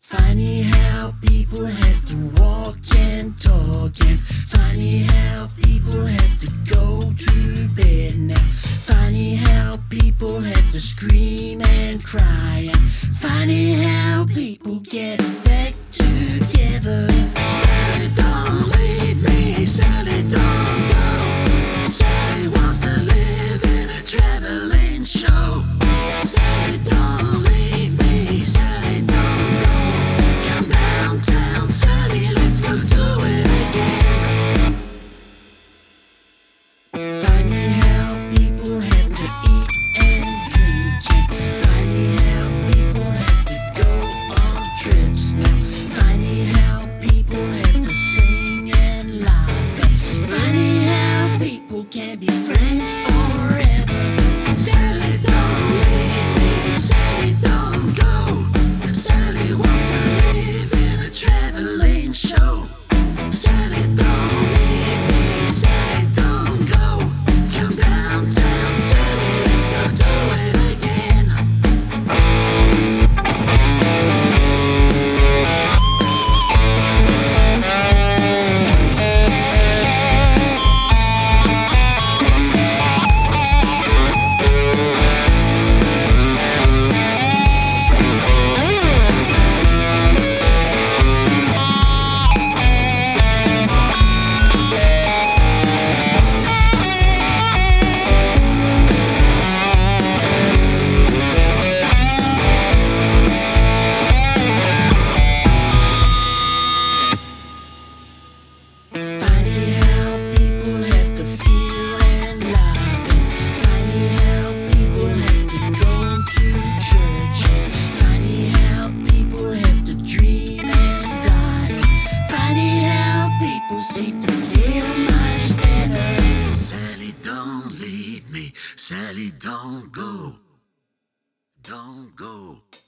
Funny how people have to walk and talk, and funny how people have to go to bed now. Funny how people have to scream and cry, and funny how people get back together. Sally, don't leave me, Sally, don't go. Sally wants to live in a traveling show. Sally, don't leave me, Sally, don't go. Come downtown, Sally, let's go do it again. Funny how people have to eat and drink, and funny how people have to go on trips now. Funny how people have to sing and laugh, and funny how people can be friends forever. Sally, don't leave me, Sally, don't go. Sally wants to live in a traveling show. Sally, don't leave me, Sally, don't go. Come downtown, Sally, let's go do it again. Funny how people have to feel and love, and funny how people have to go to church, and funny how people have to dream and die, and funny how people seem to feel much better. Sally, don't leave me, Sally, don't go, don't go.